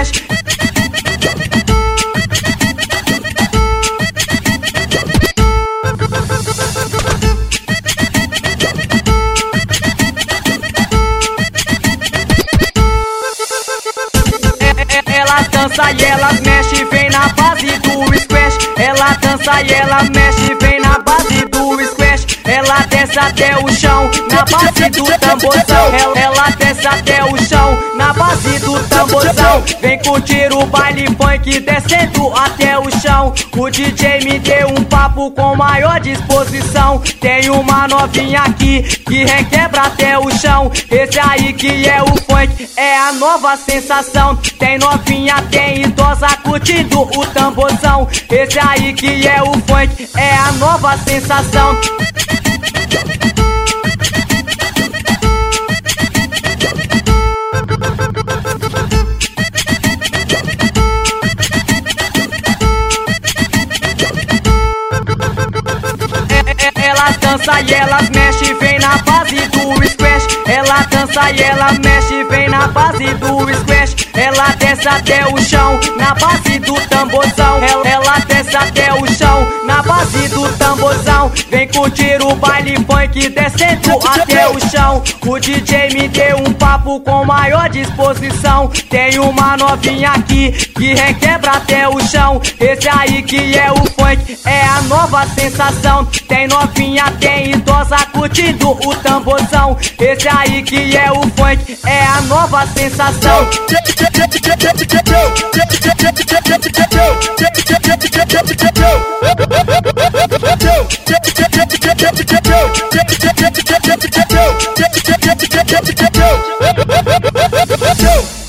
squash. Ela dança e ela mexe, vem na base do squash. Ela dança e ela mexe, vem na base do squash. Ela desce até o chão, na base do tamborzão. Ela desce até o chão, na base do tamborzão. Vem curtir o baile funk, descendo até o chão. O DJ me deu um papo com maior disposição. Tem uma novinha aqui que requebra até o chão. Esse aí que é o funk, é a nova sensação. Tem novinha, tem idosa curtindo o tamborzão. Esse aí que é o funk, é a nova sensação. Ela dança e ela mexe, vem na base do squash. Ela dança e ela mexe, vem na base do squash. Ela desce até o chão, na base do tamborzão. Ela desce até o chão, na base do tamborzão. Vem curtir o baile funk, descendo até o chão. O DJ me deu um papo com maior disposição. Tem uma novinha aqui que requebra até o chão. Esse aí que é o funk, é a nova sensação. Tem novinha, tem idosa curtindo o tamborzão. Esse aí que é o funk, é a nova sensação. Go!